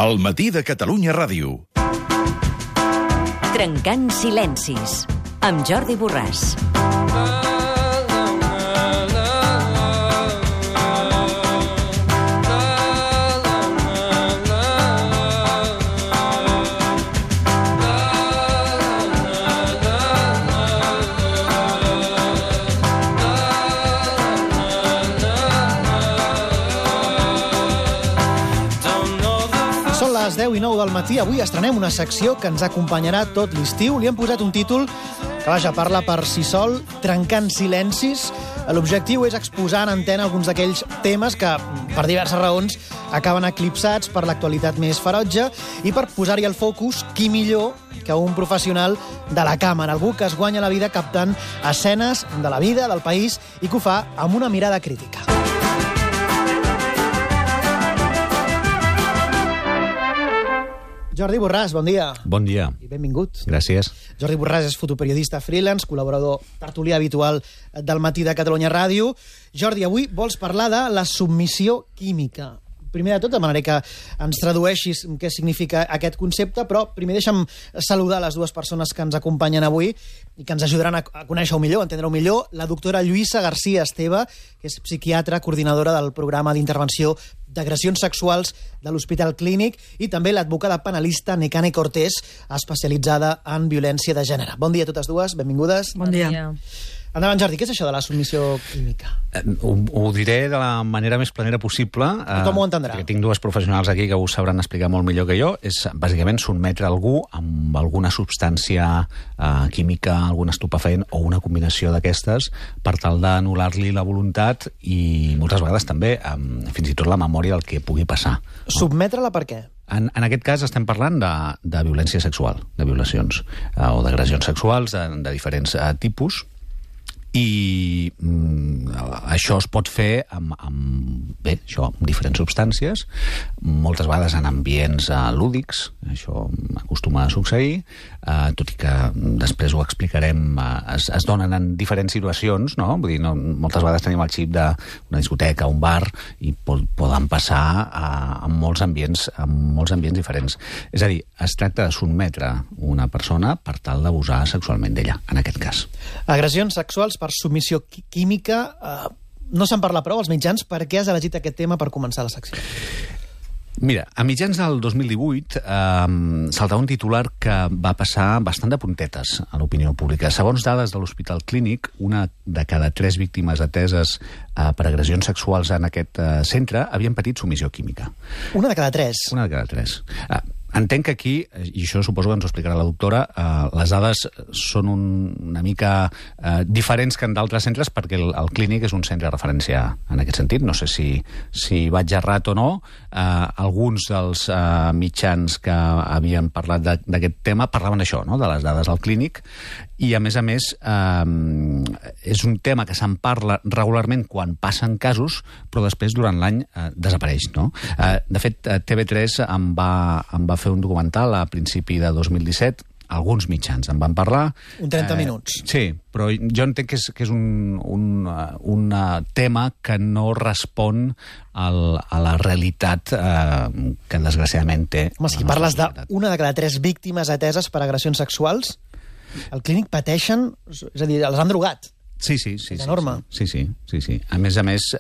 El matí de Catalunya Ràdio. Trencant silencis, amb Jordi Borràs. Són les 10 i 9 del matí. Avui estrenem una secció que ens acompanyarà tot l'estiu. Li hem posat un títol que, vaja, parla per si sol, Trencant silencis. L'objectiu és exposar en antena alguns d'aquells temes que, per diverses raons, acaben eclipsats per l'actualitat més ferotge i per posar-hi el focus, qui millor que un professional de la càmera, algú que es guanya la vida captant escenes de la vida, del país, i que ho fa amb una mirada crítica. Jordi Borràs, bon dia. Bon dia. I benvingut. Gràcies. Jordi Borràs és fotoperiodista freelance, col·laborador tertulià habitual del Matí de Catalunya Ràdio. Jordi, avui vols parlar de la submissió química. Primer de tot, demanaré que ens tradueixis què significa aquest concepte, però primer deixa'm saludar les dues persones que ens acompanyen avui i que ens ajudaran a conèixer-ho millor, a entendre-ho millor. La doctora Lluïsa García Esteve, que és psiquiatra, coordinadora del programa d'intervenció d'agressions sexuals de l'Hospital Clínic, i també l'advocada penalista Nekane Cortés, especialitzada en violència de gènere. Bon dia a totes dues, benvingudes. Bon dia. Endavant, Jordi, què és això de la submissió química? Ho diré de la manera més planera possible. Com ho entendrà? Perquè tinc dues professionals aquí que ho sabran explicar molt millor que jo. És bàsicament sotmetre algú amb alguna substància química, algun estupefaent o una combinació d'aquestes per tal d'anul·lar-li la voluntat i moltes vegades també fins i tot la memòria del que pugui passar. Submetre-la per què? En aquest cas estem parlant de violència sexual, de violacions o d'agressions sexuals de diferents tipus. I això es pot fer amb diferents substàncies, moltes vegades en ambients lúdics, això acostuma a succeir, tot i que després ho explicarem, es donen en diferents situacions, no? Vull dir, moltes vegades tenim el xip d'una discoteca, un bar, i poden passar en molts ambients diferents. És a dir, es tracta de sotmetre una persona per tal d'abusar sexualment d'ella, en aquest cas. Agressions sexuals per submissió química, no se'n parla prou als mitjans. Per què has elegit aquest tema per començar la secció? Mira, a mitjans del 2018 saltava un titular que va passar bastant de puntetes a l'opinió pública. Segons dades de l'Hospital Clínic, una de cada 3 víctimes ateses per agressions sexuals en aquest centre havien patit submissió química. Una de cada 3? Una de cada 3. Entenc que aquí, i això suposo que ens ho explicarà la doctora, les dades són una mica diferents que en d'altres centres, perquè el Clínic és un centre de referència en aquest sentit. No sé si vaig errat o no. Alguns dels mitjans que havien parlat d'aquest tema parlaven d'això, no? De les dades del Clínic, i a més és un tema que se'n parla regularment quan passen casos, però després durant l'any desapareix, no? De fet, TV3 em va fer un documental a principi de 2017, alguns mitjans en van parlar. Un 30 minuts. Sí, però jo entenc que és un tema que no respon a la realitat que desgraciadament té. Home, si parles d'una de cada 3 víctimes ateses per agressions sexuals, al Clínic pateixen, és a dir, els han drogat. Sí. És enorme. Sí. A més,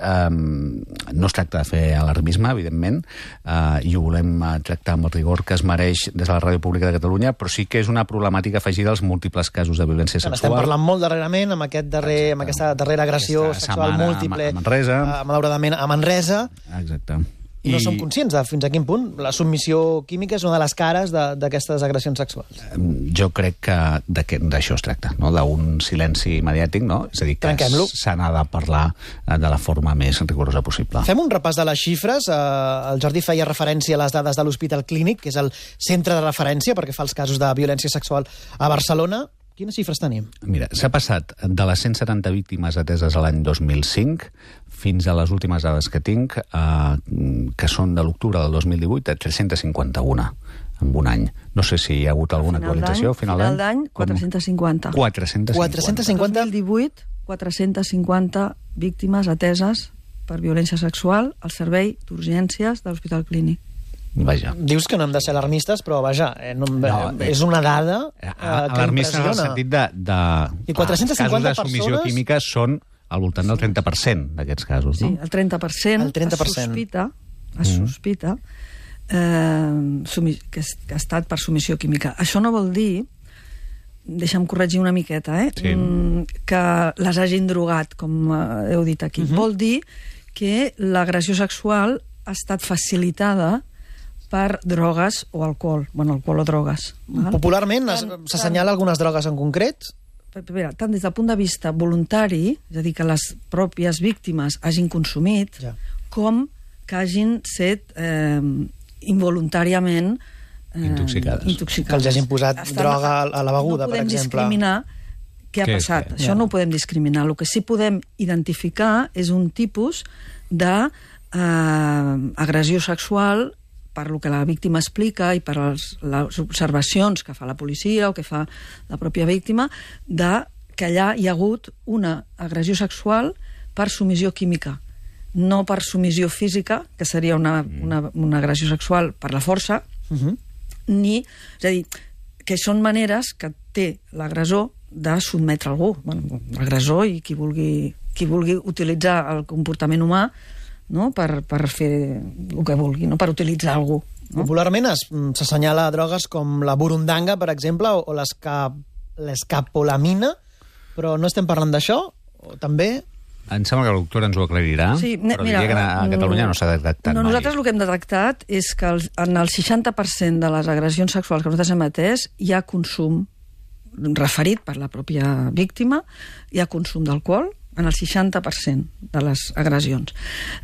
no es tracta de fer alarmisme, evidentment, i ho volem tractar amb el rigor que es mereix des de la Ràdio Pública de Catalunya, però sí que és una problemàtica afegida als múltiples casos de violència sexual. Estem parlant molt darrerament amb aquesta darrera agressió sexual múltiple, a Manresa. Malauradament a Manresa. Exacte. No som conscients de fins a quin punt la submissió química és una de les cares d'aquestes agressions sexuals. Jo crec que d'això es tracta, no? D'un silenci mediàtic, no? És a dir, que se n'ha de parlar de la forma més rigorosa possible. Fem un repàs de les xifres. El Jordi feia referència a les dades de l'Hospital Clínic, que és el centre de referència perquè fa els casos de violència sexual a Barcelona. Quines xifres tenim? Mira, s'ha passat de les 170 víctimes ateses a l'any 2005 fins a les últimes dades que tinc, que són de l'octubre del 2018, de 351 en un any. No sé si hi ha hagut alguna actualització. Final d'any, 450. 450. 450? 2018, 450 víctimes ateses per violència sexual al servei d'urgències de l'Hospital Clínic. Vaja. Dius que no hem de ser alarmistes, però vaja, és una dada que alarmistes en el impressiona. sentit de I 450 casos de submissió persones... química són al voltant del 30% d'aquests casos, Sí, no? el 30%, El 30%. es sospita que ha estat per submissió química. Això no vol dir, deixa'm corregir una miqueta, Sí. que les hagin drogat, com heu dit aquí. Vol dir que l'agressió sexual ha estat facilitada per drogues o alcohol. Bueno, alcohol o drogues. Val? Popularment s'assenyala algunes drogues en concret? Tant des del punt de vista voluntari, és a dir, que les pròpies víctimes hagin consumit, Ja. com que hagin set involuntàriament Intoxicades. Que els hagin posat droga a la beguda, no per exemple. podem discriminar què ha Què és passat. què? Això Ja. no ho podem discriminar. El que sí podem identificar és un tipus de agressió sexual, per lo que la víctima explica i per les observacions que fa la policia o que fa la pròpia víctima, que allà hi ha hagut una agressió sexual per submissió química, no per submissió física, que seria una agressió sexual per la força, és a dir, que són maneres que té l'agressor de sotmetre algú. Bueno, l'agressor i qui vulgui utilitzar el comportament humà, no? per fer el que vulgui, no? Per utilitzar algú. No? Popularment s'assenyala drogues com la burundanga, per exemple, o l'escapolamina, però no estem parlant d'això? O també... Em sembla que el doctor ens ho aclarirà, Sí, però diria que a Catalunya no s'ha detectat mai. Nosaltres el que hem detectat és que en el 60% de les agressions sexuals que nosaltres hem atès hi ha consum referit per la pròpia víctima, hi ha consum d'alcohol, en el 60% de les agressions.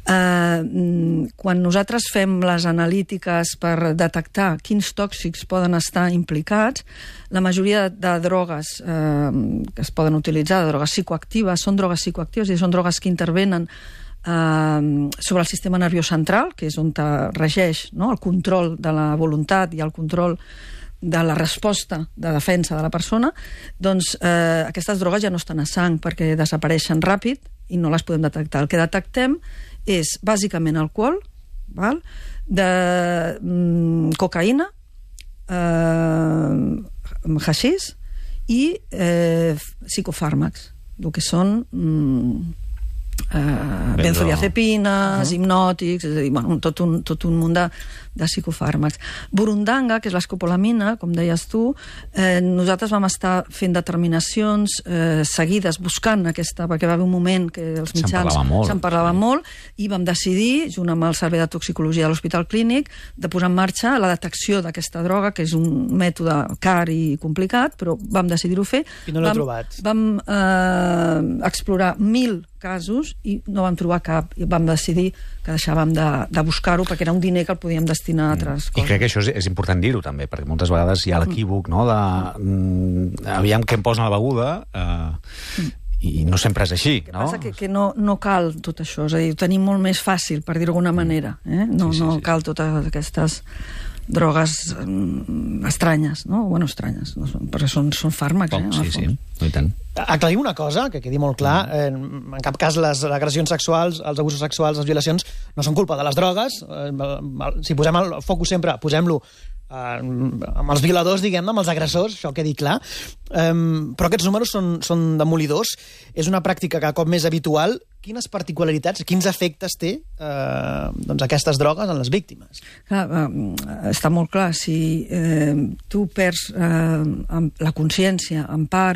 Quan nosaltres fem les analítiques per detectar quins tòxics poden estar implicats, la majoria de drogues que es poden utilitzar, de drogues psicoactives, són drogues psicoactives, és a dir, són drogues que intervenen sobre el sistema nerviós central, que és on regeix, no? El control de la voluntat i el control de la resposta de defensa de la persona, doncs aquestes drogues ja no estan a sang perquè desapareixen ràpid i no les podem detectar. El que detectem és bàsicament alcohol, val? Cocaïna, haixís i psicofàrmacs, el que són benzodiazepines, hipnòtics, és a dir, bueno, tot un munt de psicofàrmacs. Burundanga, que és l'escopolamina, com deies tu, nosaltres vam estar fent determinacions seguides, buscant aquesta, perquè va haver un moment que els mitjans se'n parlava molt, i vam decidir, junt amb el Servei de Toxicologia de l'Hospital Clínic, de posar en marxa la detecció d'aquesta droga, que és un mètode car i complicat, però vam decidir-ho fer. I no l'heu trobat? Vam explorar 1.000 casos i no vam trobar cap, i vam decidir que deixàvem de buscar-ho perquè era un diner que el podíem destinar a altres coses. I crec que això és important dir-ho també, perquè moltes vegades hi ha l'equívoc, no?, aviam què em posa a la beguda, i no sempre és així, no? El que passa que no cal tot això, és a dir, ho tenim molt més fàcil, per dir-ho d'alguna manera. No cal totes aquestes drogues estranyes, no? Bueno, estranyes, no? Perquè són fàrmacs, Sí, no i tant. Aclarim una cosa, que quedi molt clar. En cap cas les agressions sexuals, els abusos sexuals, les violacions, no són culpa de les drogues. Si posem el focus sempre, posem-lo amb els violadors, diguem-ne, amb els agressors, això quedi clar. Però aquests números són demolidors. És una pràctica cada cop més habitual. Quines particularitats, quins efectes té aquestes drogues en les víctimes? Clar, està molt clar. Si tu perds la consciència en part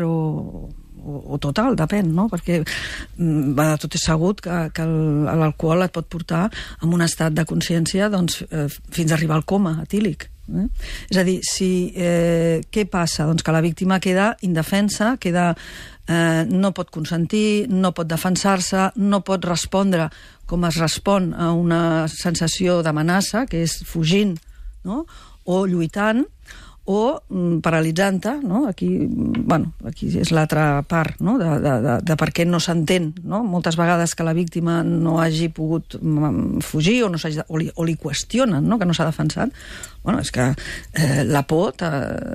o total, depèn, no? Perquè tot és sabut que l'alcohol et pot portar a un estat de consciència fins a arribar al coma etílic. És a dir, què passa? Doncs que la víctima queda indefensa, no pot consentir, no pot defensar-se, no pot respondre com es respon a una sensació d'amenaça, que és fugint, no? O lluitant, o paralitzant-te, no? Aquí és l'altra part, no? de per què no s'entén, no? Moltes vegades que la víctima no hagi pogut fugir o li qüestionen, no? Que no s'ha defensat. Bueno, és que la por te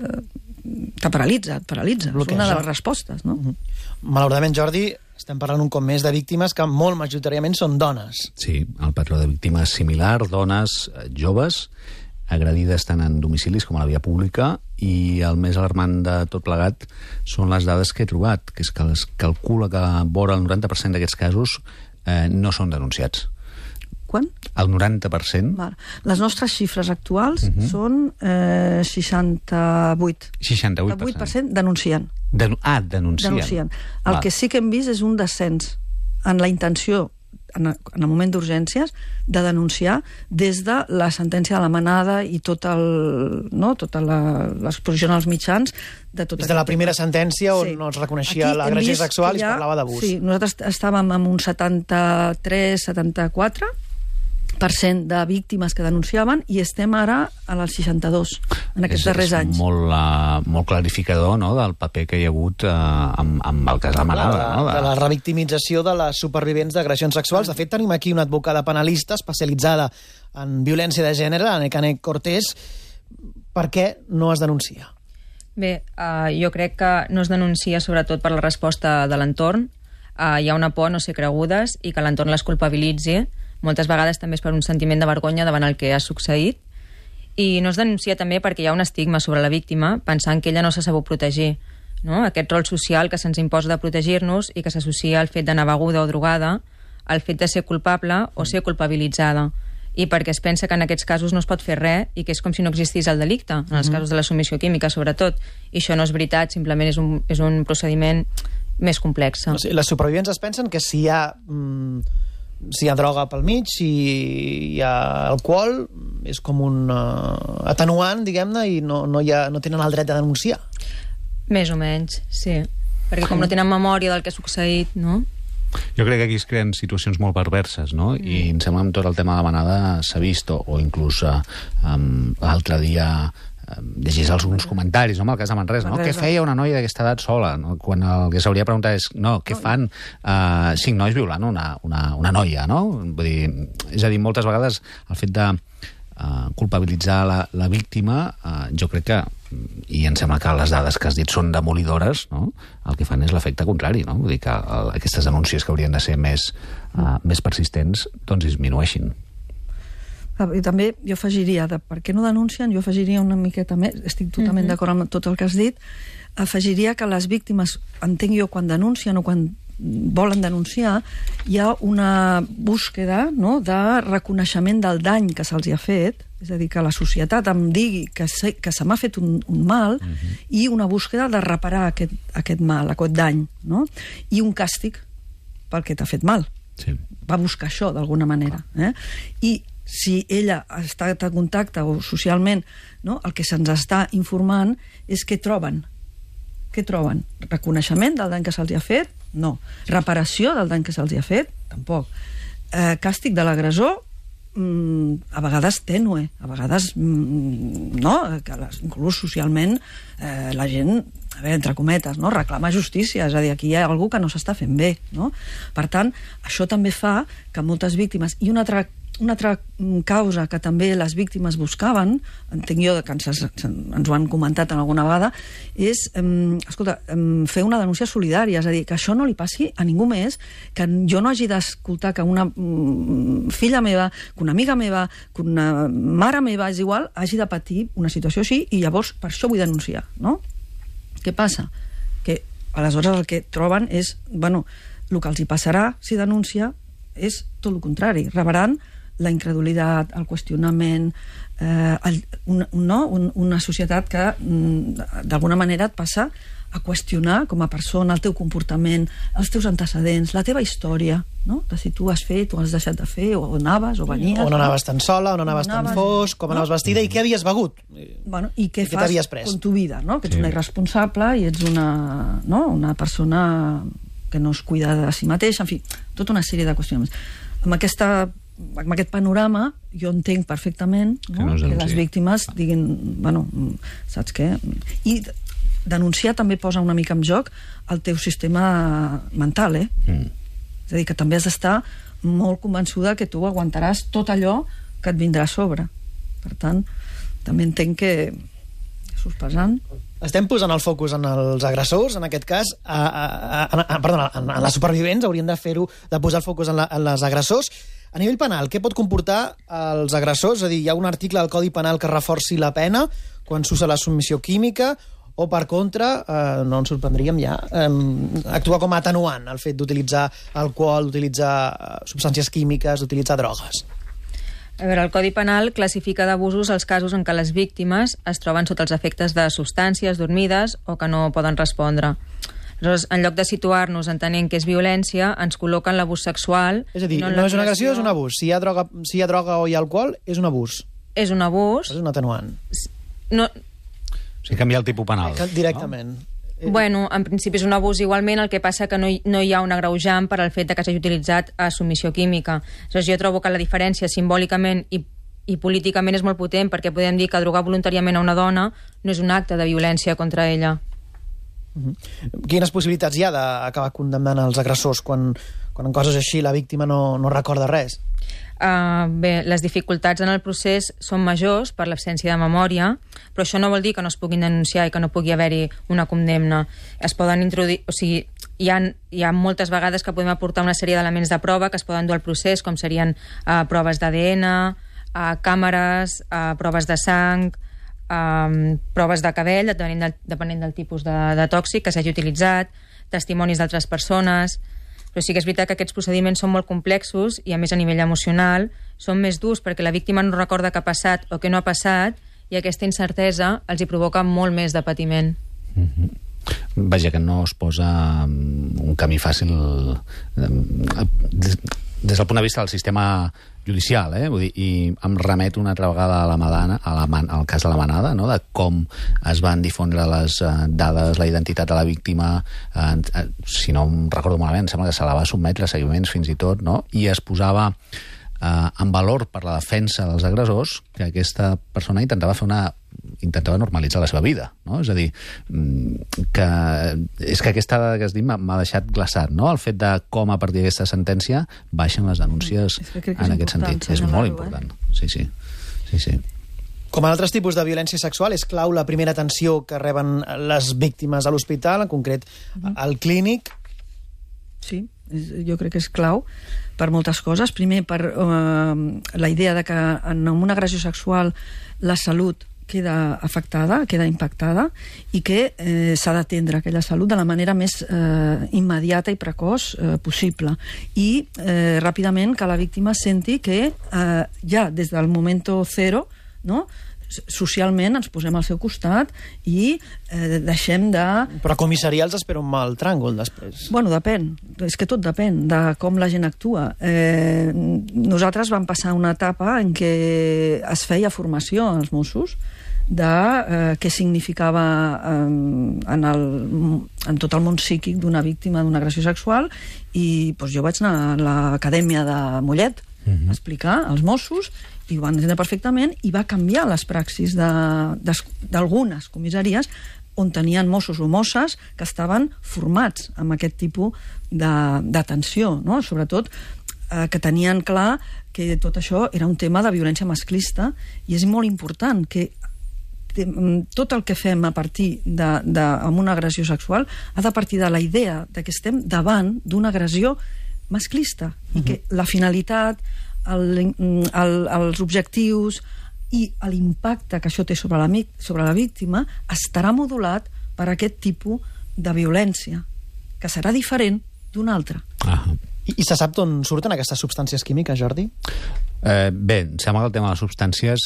paralitza, és una de les respostes, no? Malauradament, Jordi, estem parlant un cop més de víctimes que molt majoritàriament són dones. Sí, el patró de víctimes similar, dones joves, agredides tant en domicilis com a la via pública, i el més alarmant de tot plegat són les dades que he trobat, que és que es calcula que vora el 90% d'aquests casos no són denunciats. Quan? El 90%. Val. Les nostres xifres actuals són 68. 68% denuncien. Denuncien. El que sí que hem vist és un descens en la intenció, en el moment d'urgències, de denunciar des de la sentència de la manada i tota l'exposició als mitjans de tot. Des de la primera sentència on no es reconeixia l'agressió sexual i es parlava d'abús. Sí, nosaltres estàvem amb un 73-74% de víctimes que denunciaven i estem ara al 62% en aquests darrers anys. És molt clarificador, no?, del paper que hi ha hagut amb el cas de Manada. De la revictimització de les supervivents d'agressions sexuals. De fet, tenim aquí una advocada penalista especialitzada en violència de gènere, la Nekane Cortés. Per què no es denuncia? Bé, jo crec que no es denuncia sobretot per la resposta de l'entorn. Hi ha una por a no ser cregudes i que l'entorn les culpabilitzi. Moltes vegades també és per un sentiment de vergonya davant el que ha succeït. I no es denuncia també perquè hi ha un estigma sobre la víctima, pensant que ella no s'ha sabut protegir. No? Aquest rol social que se'ns imposa de protegir-nos i que s'associa al fet d'anar beguda o drogada, al fet de ser culpable o ser culpabilitzada. I perquè es pensa que en aquests casos no es pot fer res i que és com si no existís el delicte, en els casos de la submissió química, sobretot. I això no és veritat, simplement és un procediment més complex. Les supervivents es pensen que si hi ha droga pel mig, si hi ha alcohol, és com un atenuant, diguem-ne, i no tenen el dret de denunciar. Més o menys, sí. Perquè com no tenen memòria del que ha succeït, no? Jo crec que aquí es creen situacions molt perverses, no? I em sembla que amb tot el tema de la manada s'ha vist, o inclús l'altre dia llegís alguns comentaris, no?, amb el cas de Manresa, no? Què feia una noia d'aquesta edat sola? No? Quan el que s'hauria de preguntar és, què fan 5 nois violant una noia, no? Vull dir, és a dir, moltes vegades el fet de culpabilitzar la víctima, jo crec que, i em sembla que les dades que has dit són demolidores, no? El que fan és l'efecte contrari, no? Vull dir que aquestes denúncies que haurien de ser més persistents, doncs disminueixin. I també jo afegiria, per què no denuncien, jo afegiria una miqueta més, estic totalment d'acord amb tot el que has dit, afegiria que les víctimes, entenc jo, quan denuncien o quan volen denunciar, hi ha una búsqueda, no?, de reconeixement del dany que se'ls ha fet, és a dir, que la societat em digui que se m'ha fet un mal, i una búsqueda de reparar aquest mal, aquest dany, no?, i un càstig pel que t'ha fet mal. Sí. Va buscar això, d'alguna manera. I si ella ha estat en contacte o socialment, no, el que se'ns està informant és què troben. Què troben? Reconeixement del dany que se'ls ha fet? No. Reparació del dany que se'ls ha fet? Tampoc. Càstig de l'agressor? A vegades tènue, a vegades no, que inclús socialment la gent, a veure, entre cometes, no, reclama justícia, és a dir, aquí hi ha algú que no s'està fent bé, no? Per tant, això també fa que moltes víctimes, i una altra causa que també les víctimes buscaven, entenc jo que ens ho han comentat en alguna vegada, és fer una denúncia solidària, és a dir, que això no li passi a ningú més, que jo no hagi d'escoltar que una filla meva, que una amiga meva, que una mare meva, és igual, hagi de patir una situació així, i llavors per això vull denunciar, no? Què passa? Que aleshores el que troben és, el que els hi passarà si denuncia és tot el contrari, rebran la incredulitat, el qüestionament, una societat que d'alguna manera et passa a qüestionar com a persona el teu comportament, els teus antecedents, la teva història, no? De si tu has fet o has deixat de fer, o anaves o venies. O no anaves tan sola, o no anaves tan fosc, com anaves vestida, i què havies begut. I què fas con tu vida, no? Que ets una irresponsable i ets una persona que no es cuida de si mateix, en fi, tota una sèrie de qüestions. Amb aquest panorama jo entenc perfectament que les víctimes diguin, saps què? I denunciar també posa una mica en joc el teu sistema mental, és a dir, que també has d'estar molt convençuda que tu aguantaràs tot allò que et vindrà a sobre. Per tant, també entenc que és pesant. Estem posant el focus en els agressors, en aquest cas, en les supervivents, hauríem de posar el focus en les agressors. A nivell penal, què pot comportar els agressors? És a dir, hi ha un article del Codi Penal que reforci la pena quan s'usa la submissió química, o, per contra, no ens sorprendríem ja, actua com a atenuant el fet d'utilitzar alcohol, d'utilitzar substàncies químiques, d'utilitzar drogues. A veure, el Codi Penal classifica d'abusos els casos en què les víctimes es troben sota els efectes de substàncies dormides o que no poden respondre. Aleshores, en lloc de situar-nos entenent que és violència, ens col·loquen l'abús sexual... És a dir, no és una agressió, és un abús. Si hi ha droga o hi ha alcohol, és un abús. És un abús. És un atenuant. No... O sigui, canviar el tipus penal. Directament. No? Bueno, en principi és un abús igualment, el que passa que no hi ha un agreujant per al fet de que s'hagi utilitzat a submissió química. Aleshores, jo trobo que la diferència simbòlicament i políticament és molt potent, perquè podem dir que drogar voluntàriament a una dona no és un acte de violència contra ella. Quines possibilitats hi ha d'acabar condemnant els agressors quan en coses així la víctima no recorda res? Bé, les dificultats en el procés són majors per l'absència de memòria, però això no vol dir que no es puguin denunciar i que no pugui haver-hi una condemna. Es poden introduir... O sigui, hi ha moltes vegades que podem aportar una sèrie d'elements de prova que es poden dur al procés, com serien proves d'ADN, càmeres, proves de sang, proves de cabell, depenent del tipus de tòxic que s'hagi utilitzat, testimonis d'altres persones... Però sí que és veritat que aquests procediments són molt complexos i, a més, a nivell emocional, són més durs perquè la víctima no recorda què ha passat o què no ha passat i aquesta incertesa els hi provoca molt més de patiment. Vaja, que no es posa un camí fàcil des del punt de vista del sistema judicial, vull dir, i em remeto una altra vegada al cas de la Manada, no? De com es van difondre les dades, la identitat de la víctima, si no em recordo malament, sembla que se la va sotmetre a seguiments fins i tot, no? I es posava en valor per la defensa dels agressors que aquesta persona intentava normalitzar la seva vida, no? És a dir, és que aquesta dada que has dit m'ha deixat glaçat, no? El fet de com a partir d'aquesta sentència baixen les denúncies en aquest sentit. És molt important. Sí. Com en altres tipus de violència sexual, és clau la primera atenció que reben les víctimes a l'hospital, en concret al clínic. Sí, jo crec que és clau per moltes coses. Primer, per la idea de que en una agressió sexual la salut queda afectada, queda impactada, i que s'ha d'atendre aquella salut de la manera més immediata i precoç possible. I ràpidament que la víctima senti que ja des del momento cero, no?, socialment ens posem al seu costat i deixem de... Però a comissaria els espera un mal tràngol després. Bueno, depèn. És que tot depèn de com la gent actua. Nosaltres vam passar una etapa en què es feia formació als Mossos de què significava en tot el món psíquic d'una víctima d'una agressió sexual, i doncs, jo vaig anar a l'acadèmia de Mollet a explicar als Mossos, i ho van entendre perfectament, i va canviar les praxis d'algunes comissaries on tenien Mossos o Mosses que estaven formats amb aquest tipus d'atenció, no? Sobretot que tenien clar que tot això era un tema de violència masclista, i és molt important que tot el que fem a partir amb una agressió sexual ha de partir de la idea de que estem davant d'una agressió masclista, i que la finalitat, els objectius i l'impacte que això té sobre la víctima estarà modulat per aquest tipus de violència, que serà diferent d'una altra. I se sap d'on surten aquestes substàncies químiques, Jordi? Bé, sembla que el tema de les substàncies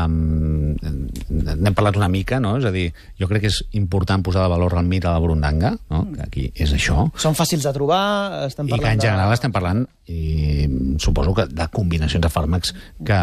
n'hem parlat una mica, no? És a dir, jo crec que és important posar de valor el mite de la burundanga, no? Que aquí és això. Són fàcils de trobar, estem parlant i que en general estem parlant, i suposo que de combinacions de fàrmacs que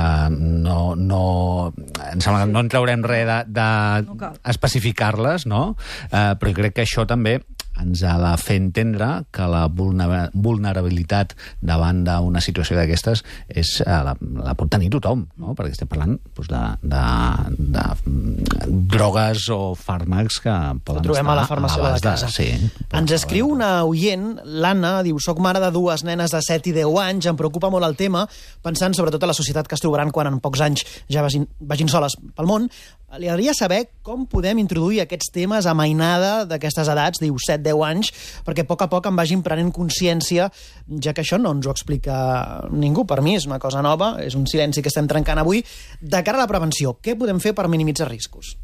em sembla que no en traurem res d'especificar-les, no? Però jo crec que això també ens ha de fer entendre que la vulnerabilitat davant d'una situació d'aquestes la pot tenir tothom, no? Perquè estem parlant de drogues o fàrmacs que poden estar trobem a la farmàcia de la casa. Sí, ens escriu una oient, l'Anna, diu: soc mare de 2 nenes de 7 i 10 anys, em preocupa molt el tema, pensant sobretot a la societat que es trobaran quan en pocs anys ja vagin soles pel món. Li agradaria saber com podem introduir aquests temes a mainada d'aquestes edats, diu 7, 7-10 anys, perquè a poc em vagin prenent consciència, ja que això no ens ho explica ningú. Per mi és una cosa nova, és un silenci que estem trencant avui. De cara a la prevenció, què podem fer per minimitzar riscos?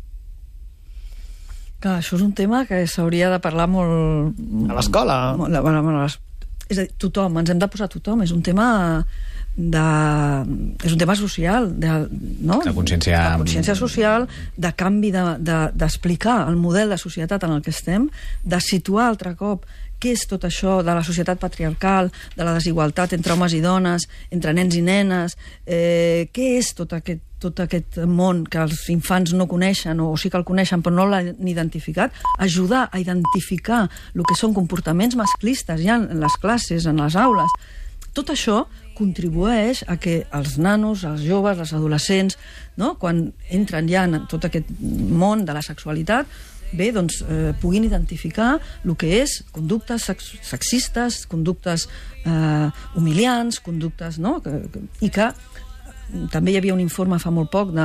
Clar, això és un tema que s'hauria de parlar molt... A l'escola? És a dir, tothom, ens hem de posar tothom. És un tema social, no? De consciència... De consciència social, de canvi d'explicar el model de societat en el que estem, de situar altre cop què és tot això de la societat patriarcal, de la desigualtat entre homes i dones, entre nens i nenes, què és tot aquest món que els infants no coneixen, o sí que el coneixen però no l'han identificat, ajudar a identificar el que són comportaments masclistes ja en les classes, en les aules. Tot això contribueix a que els nanos, els joves, els adolescents, no? Quan entren ja en tot aquest món de la sexualitat, bé, doncs, puguin identificar el que és conductes sexistes, conductes humiliants, conductes, no? I que també hi havia un informe fa molt poc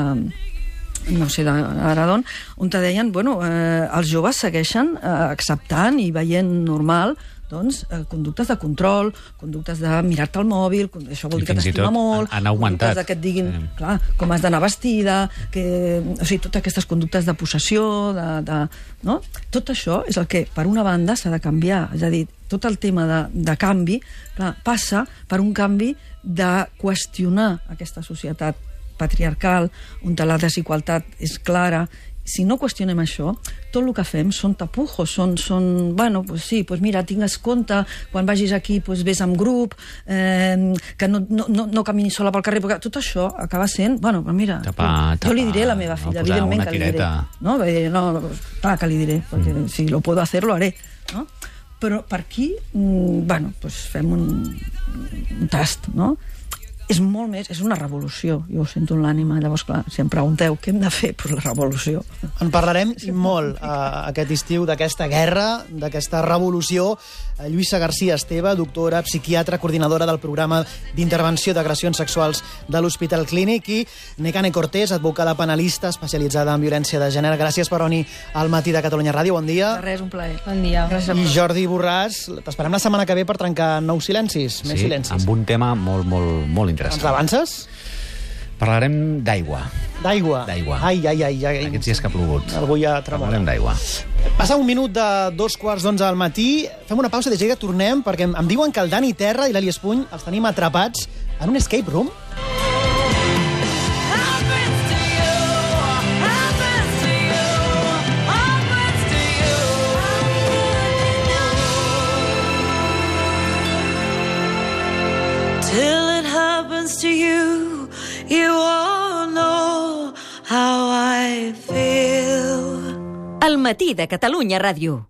no sé, ara d'on, on te deien, bueno, els joves segueixen acceptant i veient normal doncs, conductes de control, conductes de mirar-te el mòbil, això vol dir que t'estima molt, han augmentat. Conductes que et diguin, clar, com has d'anar vestida, o sigui, totes aquestes conductes de possessió, no? Tot això és el que, per una banda, s'ha de canviar. És a dir, tot el tema de canvi, clar, passa per un canvi de qüestionar aquesta societat patriarcal, on la desigualtat és clara. Si no qüestionem això, tot el que fem són tapujos, bueno, pues sí, pues mira, tingues compte, quan vagis aquí, pues ves amb grup, que no caminis sola pel carrer, perquè tot això acaba sent, bueno, pues mira, jo li diré a la meva filla, evidentment que li diré. No, clar que li diré, perquè si lo puedo hacer, lo haré, no? Però per aquí, bueno, pues fem un tast, no? És molt més, és una revolució, jo ho sento en l'ànima. Llavors, clar, si em pregunteu què hem de fer, doncs la revolució. En parlarem molt aquest estiu d'aquesta guerra, d'aquesta revolució. Lluïsa García Esteve, doctora, psiquiatra, coordinadora del programa d'intervenció d'agressions sexuals de l'Hospital Clínic, i Nekane Cortés, advocada penalista especialitzada en violència de gènere. Gràcies per venir al Matí de Catalunya Ràdio. Bon dia. De res, un plaer. Bon dia. I Jordi Borràs, t'esperem la setmana que ve per trencar nous silencis, més silencis. Amb un tema molt, molt, molt interessant. Ens avances? Parlarem d'aigua. D'aigua? D'aigua. Ai. Aquests dies que ha plogut. Algú ja tremola. Parlarem d'aigua. Passa un minut de 2:45 del matí. Fem una pausa, de seguida tornem, perquè em diuen que el Dani Terra i l'Eli Espuny els tenim atrapats en un escape room. Till it happens to you, you won't know how I feel. El Matí de Catalunya Ràdio.